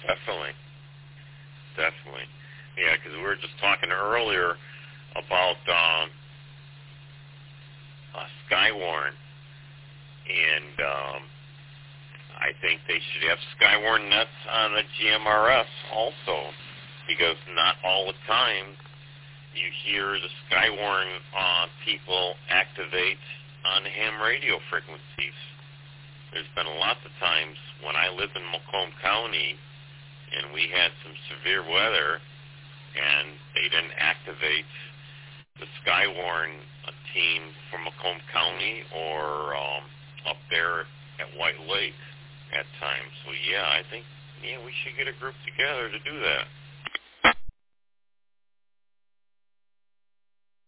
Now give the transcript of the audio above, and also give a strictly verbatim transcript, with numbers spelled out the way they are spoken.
Definitely. Definitely. Yeah, because we were just talking earlier about um, uh, Skywarn, and um, I think they should have Skywarn nets on the G M R S also, because not all the time you hear the Skywarn uh, people activate on ham radio frequencies. There's been lots of times when I lived in Macomb County and we had some severe weather and they didn't activate the Skywarn uh, team from Macomb County or um, up there at White Lake at times. So yeah, I think yeah we should get a group together to do that.